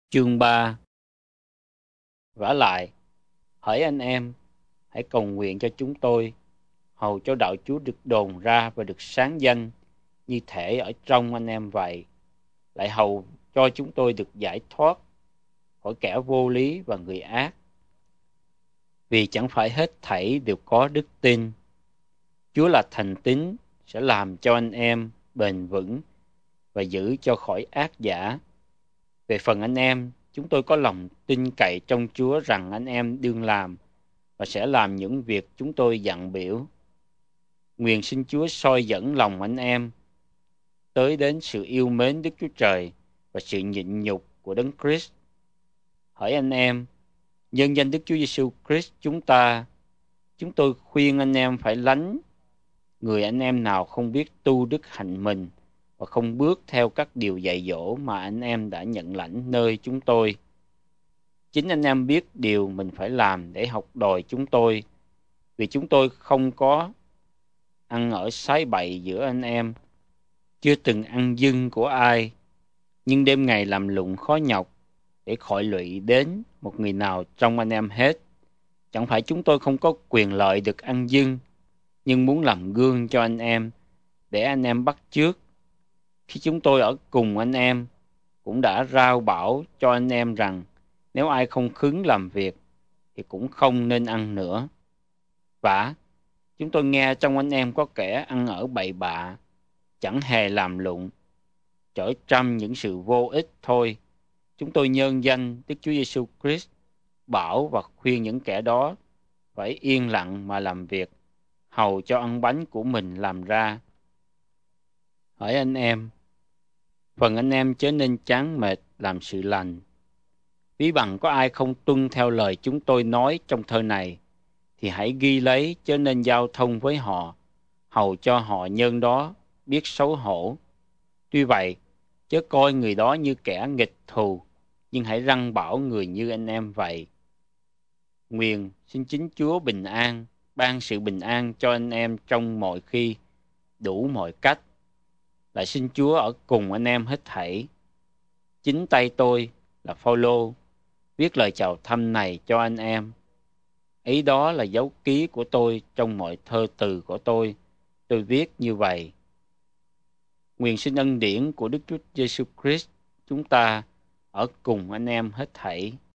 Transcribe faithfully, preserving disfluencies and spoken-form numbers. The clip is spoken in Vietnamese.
Chương ba. Vả lại, hỡi anh em, hãy cầu nguyện cho chúng tôi, hầu cho đạo Chúa được đồn ra và được sáng danh như thể ở trong anh em vậy, lại hầu cho chúng tôi được giải thoát khỏi kẻ vô lý và người ác. Vì chẳng phải hết thảy đều có đức tin. Chúa là thành tín, sẽ làm cho anh em bền vững và giữ cho khỏi ác giả. Về phần anh em, chúng tôi có lòng tin cậy trong Chúa rằng anh em đương làm và sẽ làm những việc chúng tôi dặn biểu. Nguyện xin Chúa soi dẫn lòng anh em tới đến sự yêu mến Đức Chúa Trời và sự nhịn nhục của Đấng Christ. Hỡi anh em, nhân danh Đức Chúa Giêsu Christ chúng ta, chúng tôi khuyên anh em phải lánh người anh em nào không biết tu đức hạnh mình và không bước theo các điều dạy dỗ mà anh em đã nhận lãnh nơi chúng tôi. Chính anh em biết điều mình phải làm để học đòi chúng tôi, vì chúng tôi không có ăn ở sái bậy giữa anh em, chưa từng ăn dưng của ai, nhưng đêm ngày làm lụng khó nhọc để khỏi lụy đến một người nào trong anh em hết. Chẳng phải chúng tôi không có quyền lợi được ăn dưng, nhưng muốn làm gương cho anh em, để anh em bắt chước. Khi chúng tôi ở cùng anh em, cũng đã rao bảo cho anh em rằng nếu ai không khứng làm việc thì cũng không nên ăn nữa. Vả, chúng tôi nghe trong anh em có kẻ ăn ở bậy bạ, chẳng hề làm lụng, chở trăm những sự vô ích thôi. Chúng tôi nhân danh Đức Chúa Giêsu Christ bảo và khuyên những kẻ đó phải yên lặng mà làm việc, hầu cho ăn bánh của mình làm ra. Hỡi anh em, phần anh em chớ nên chán mệt làm sự lành. Ví bằng có ai không tuân theo lời chúng tôi nói trong thơ này, thì hãy ghi lấy chớ nên giao thông với họ, hầu cho họ nhân đó biết xấu hổ. Tuy vậy, chớ coi người đó như kẻ nghịch thù, nhưng hãy răn bảo người như anh em vậy. Nguyện xin chính Chúa bình an, ban sự bình an cho anh em trong mọi khi, đủ mọi cách. Lại xin Chúa ở cùng anh em hết thảy. Chính tay tôi là Phao-lô viết lời chào thăm này cho anh em. Ý đó là dấu ký của tôi trong mọi thơ từ của tôi. Tôi viết như vậy. Nguyện xin ân điển của Đức Chúa Giêsu Christ chúng ta ở cùng anh em hết thảy.